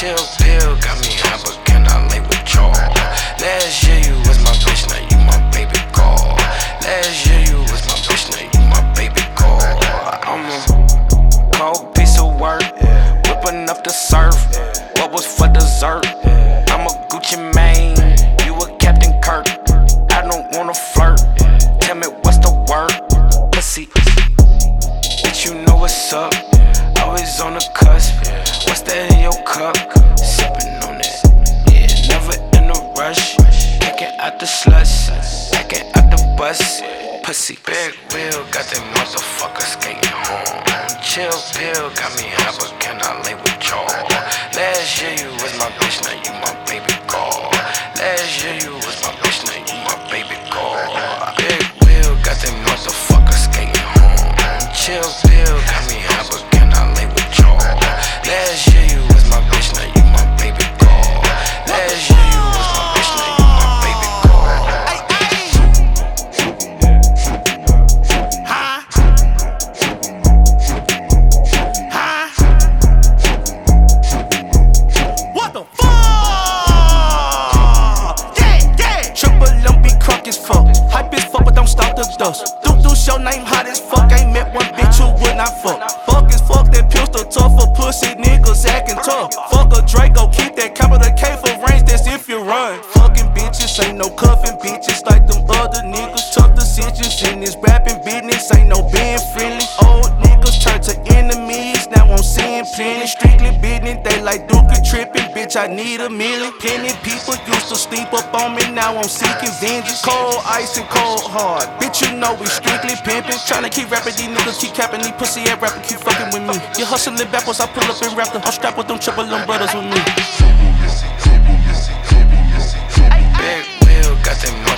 chill pill got me high, but can I lay with y'all? Last year you was my bitch, now you my baby girl. Last year you was my bitch, now you my baby girl. I'm a cold piece of work, whipping up the surf. What was for dessert? I'm a Gucci Mane, you a Captain Kirk. I don't wanna flirt, tell me what's the word? Pussy, bitch, you know what's up. Always on the cusp. What's that in your cup? Sippin' on it, yeah, never in a rush. Packing out the slush, packing out the bus. Pussy, big wheel, got that motherfucker skating home. Chill pill, got me high, but can I lay with y'all? Last year you was my bitch, now you my baby girl. Last year you was my bitch, now you my baby girl. Big wheel, got that motherfucker skating home. Chill pill, got me high, but can I lay with y'all? Last year you was my bitch, now you my baby girl. Last year you was my bitch, now you my baby girl. What the fuck? Yeah. Triple M be crunk as fuck. Hype as fuck, but don't stop the dust. Deuce, your name hot as fuck. Ain't met one bitch who would not fuck. Fuck as fuck, that pistol tough for pussy niggas acting tough. Fuck a Draco, keep that capital K for range, that's if you run. Fucking bitches, ain't no cuffing bitches like them other niggas. Tough decisions in this rapping business, ain't no being friendly. Old niggas turn to enemies, now I'm seeing plenty. Strictly business, they like Duke tripping, bitch, I need a million. Plenty people used to sleep up on me, now I'm seeking vengeance. Cold ice and cold hard, bitch, you know we strictly pimping. Tryna keep rapping, these niggas keep capping, these pussy ass rappers keep fucking with me. You hustling backwards, I pull up in Raptor. I'm strapped with them triple M brothers with me. Big wheel, got that